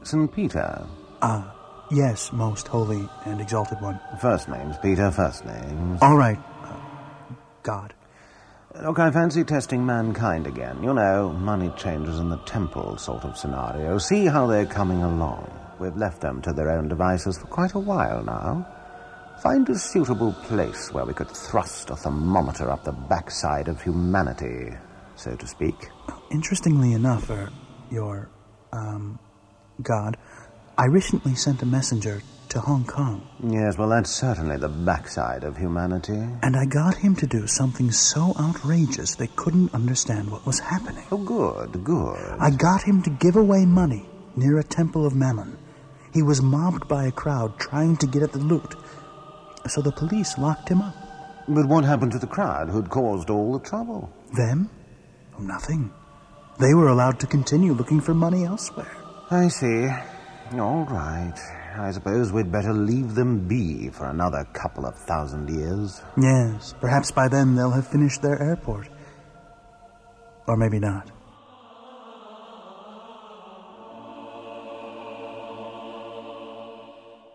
St. Peter? Yes, most holy and exalted one. First names, Peter, first names. All right. God. Look, I fancy testing mankind again. You know, money changers in the temple sort of scenario. See how they're coming along. We've left them to their own devices for quite a while now. Find a suitable place where we could thrust a thermometer up the backside of humanity, so to speak. Interestingly enough, your God, I recently sent a messenger to Hong Kong. Yes, well, that's certainly the backside of humanity. And I got him to do something so outrageous they couldn't understand what was happening. Oh, good, good. I got him to give away money near a temple of Mammon. He was mobbed by a crowd trying to get at the loot, so the police locked him up. But what happened to the crowd who'd caused all the trouble? Them? Oh, nothing. They were allowed to continue looking for money elsewhere. I see. All right. I suppose we'd better leave them be for another couple of 1,000 years. Yes, perhaps by then they'll have finished their airport. Or maybe not.